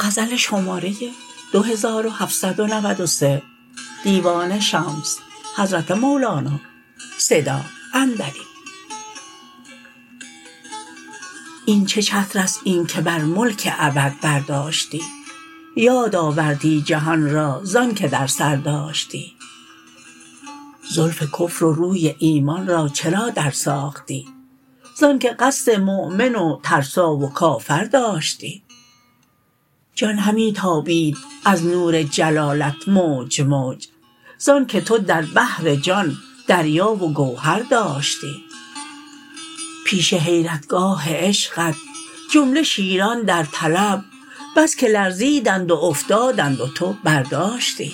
این چه چتر است این که بر ملک ابد برداشتی، یاد آوردی جهان را زانک در سر داشتی. زلف کفر و روی ایمان را چرا درساختی، زانک قصد مؤمن و ترسا و کافر داشتی. جان همی تابید از نور جلالت موج موج، زانک تو در بحر جان دریا و گوهر داشتی. پیش حیرتگاه عشقت جمله شیران در طلب، بس که لرزیدند و افتادند و تو برداشتی.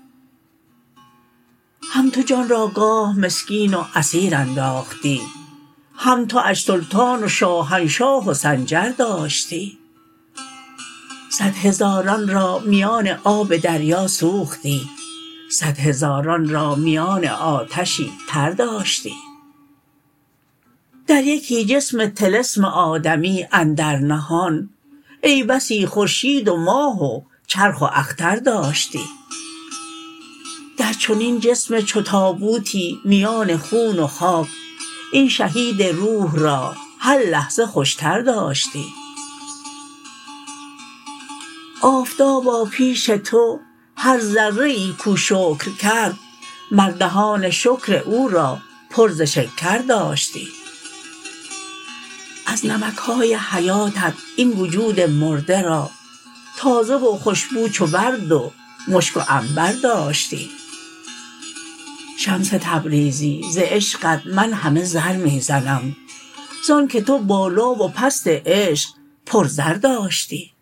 هم تو جان را گاه مسکین و اسیر انداختی، هم تواش سلطان و شاهنشاه و سنجر داشتی. صد هزاران را میان آب دریا سوختی، صد هزاران را میان آتشی تر داشتی. در یکی جسم طلسم آدمی اندر نهان، ای بسی خورشید و ماه و چرخ و اختر داشتی. در چنین جسم چو تابوتی میان خون و خاک، این شهید روح را هر لحظه خوشتر داشتی. آفتابا پیش تو هر ذره ای کو شکر کرد، مر دهان شکر او را پر ز شکر داشتی. از نمک های حیاتت این وجود مرده را، تازه و خوش بو چو ورد و مشک و عنبر داشتی. شمس تبریزی ز عشقت من همه زر می زنم، زانک تو بالا و پست عشق پرزر داشتی.